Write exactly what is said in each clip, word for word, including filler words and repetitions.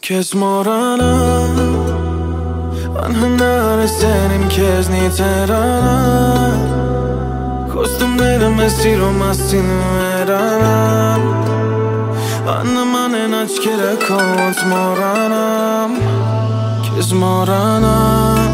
Քեզ մոռանամ, անհնար է սենիմ քեզնից հեռանալ, խոստումները մեզ սիրո մասին վերանալ, աննման են աչքերը քո ոնց մոռանամ, քեզ մոռանամ.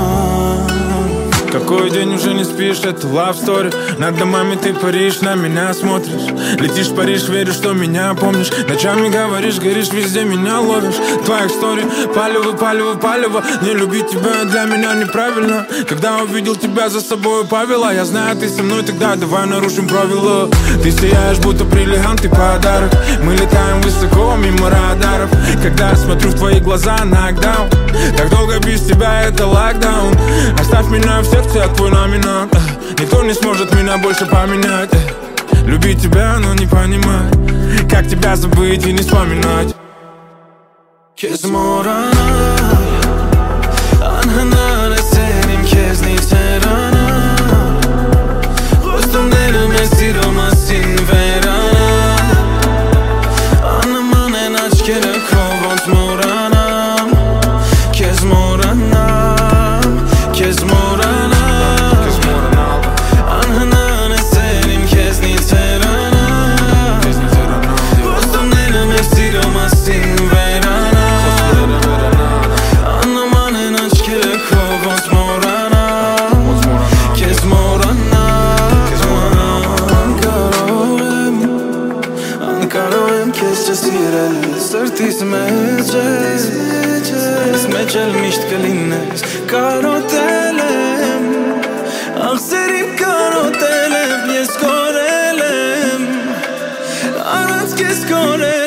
Какой день уже не спишь, это love story. Над домами ты паришь, на меня смотришь. Летишь в Париж, веришь, что меня помнишь. Ночами говоришь, горишь, везде меня ловишь. Твоя история, палево, палево, палево. Не любить тебя для меня неправильно. Когда увидел тебя за собой повела, я знаю, ты со мной, тогда давай нарушим правила. Ты сияешь, будто бриллиантный подарок. Мы летаем высоко, мимо радаров. Когда я смотрю в твои глаза, нокдаун. Так долго без тебя, это локдаун. Оставь меня в сердце, а твой номинант. Никто не сможет меня больше поменять. Любить тебя, но не понимать, как тебя забыть и не вспоминать. Քեզ մոռանամ, անհնար է սենիմ քեզնից հեռանալ, խոստումները մեզ սիրո մասին վերանալ, աննման են աչքերը քո ոնց մոռանամ, քեզ մոռանամ, քեզ մոռանամ, անհնար է սենիմ քեզնից հեռանալ, խոստումները մեզ սիրո մասին վերանալ, աննման են աչքերը քո ոնց մոռանամ, քեզ մոռանամ. Անկարող եմ, անկարող եմ քեզ չսիրել, սրտիս մեջ ես, ես մեջ էլ միշտ կլինես, կարոտել եմ, աղսերիմ կարոտել եմ, ես կորել եմ, առանց քեզ կորել